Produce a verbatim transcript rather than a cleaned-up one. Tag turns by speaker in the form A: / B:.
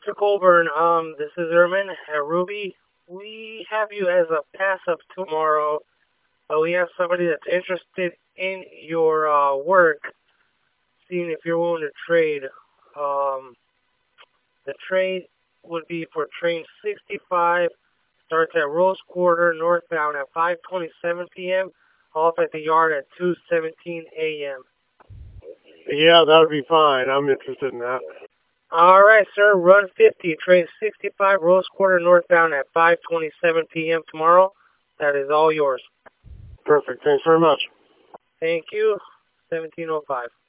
A: Mister Colburn, um, this is Ermin at Ruby. We have you as a pass-up tomorrow, but we have somebody that's interested in your uh, work, seeing if you're willing to trade. Um, the trade would be for train sixty-five, starts at Rose Quarter, northbound at five twenty-seven p m, off at the yard at two seventeen a m
B: Yeah, that would be fine. I'm interested in that.
A: All right, sir. Run fifty, train sixty-five, Rose Quarter, northbound at five twenty-seven p m tomorrow. That is all yours.
B: Perfect. Thanks very much.
A: Thank you. seventeen oh five.